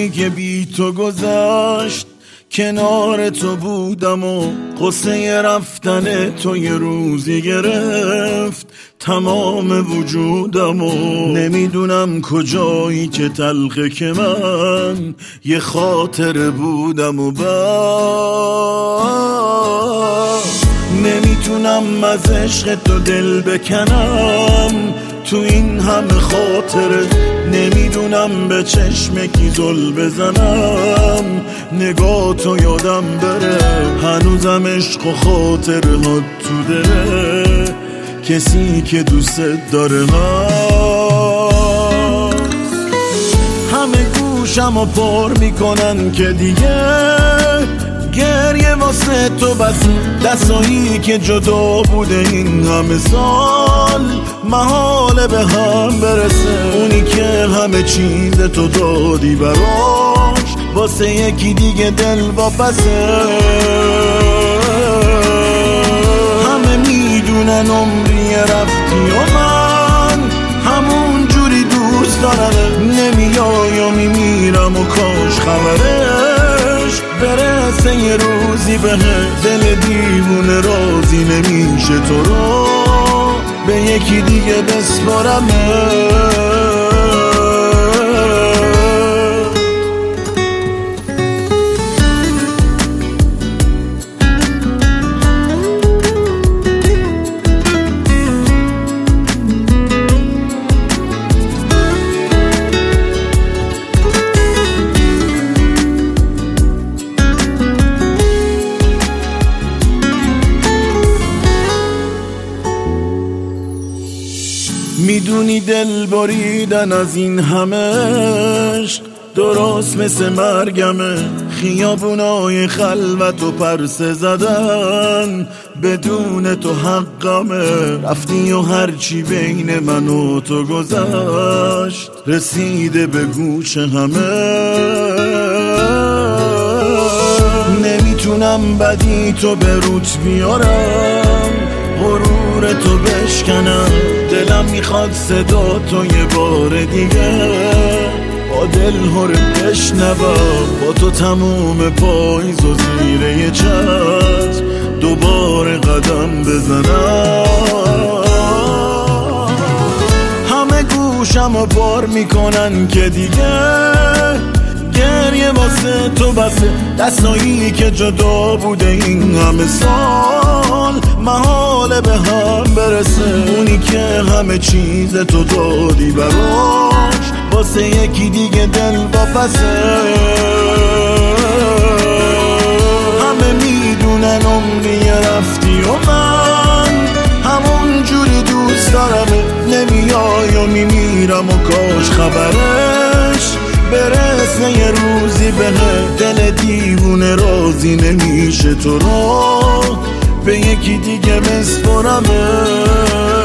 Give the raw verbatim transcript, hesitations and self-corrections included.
روزی که بی تو گذشت کنار تو بودم و قصه رفتن تو یه روزی گرفت تمام وجودم و نمیدونم کجایی که تلخه که من یه خاطر بودم و بعد نمیتونم از عشق تو دل بکنم تو این همه خاطره نمیدونم به چشم کی زل بزنم نگاه تو یادم بره هنوزم عشق و خاطره ها تو دله کسی که دوست داره هست همه گوشم و پر میکنن که دیگه گریه واسه تو بس دستایی که جدا بوده این همه سال محاله به هم برسه اونی که همه چیز تو دادی براش واسه یکی دیگه دل واپسه همه میدونن عمری رفتی و من همون جوری دوست دارم نمیای و میمیرم و کاش خبرش برسه یه روزی به دل دیوونه راضی نمیشه تو رو به یکی دیگه بسپارم میدونی دل بریدن از این همه عشق درست مثل مرگمه خیابونای خلوت و پرسه زدن بدون تو حقمه رفتی و هرچی بین من و تو گذشت رسیده به گوش همه نمیتونم بدی تو به روت بیارم غرور تو بشکنم دلم میخواد صدا تو یه بار دیگه با دل هره بشنوم با تو تموم پاییز و زیر یه چتر دوباره قدم بزنم همه گوشم و بار میکنن که دیگه گریه واسه تو بسه دستایی که جدا بوده این همه سال محاله به هم برسه اونی که همه چیز تو دادی براش واسه یکی دیگه دل واپسه همه میدونن عمری رفتی و من همون جوری دوست دارم نمیای و میمیرم و کاش خبرش برسه یه روزی به دل دیوونه راضی نمیشه تو رو به یکی دیگه بسپارم